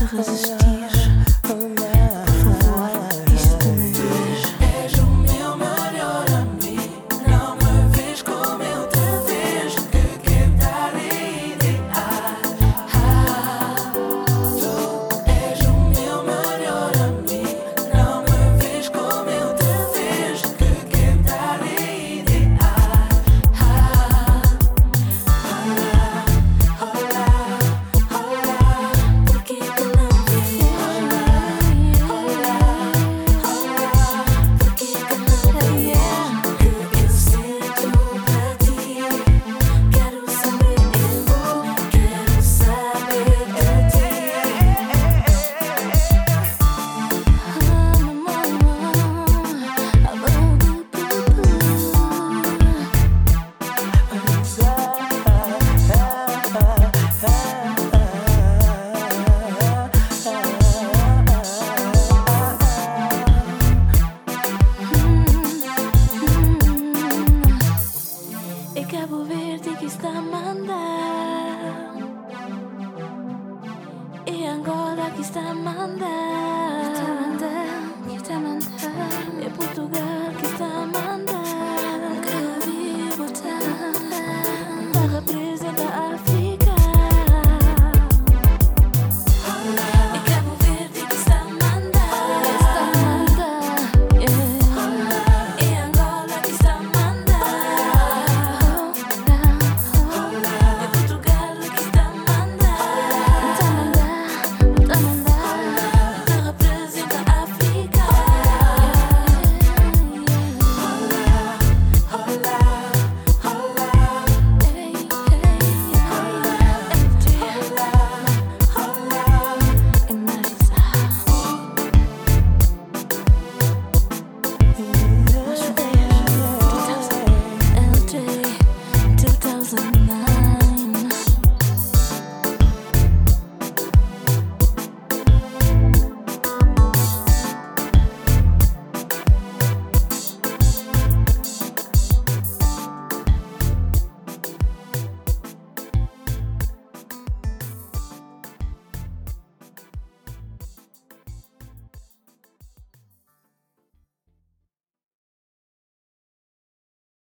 se resistir, por favor, diz de uma vez. És o meu melhor amigo, não me vês como eu te vejo, que cantar é ideal. Tu és o meu melhor amigo, não me vês como eu te vejo, que cantar é ideal. Por que que não vês? Por que que não vês? Que eu sinto para ti, quero saber de ti. É Cabo Verde que está a mandar, é Angola que está a mandar, é Portugal que está a mandar.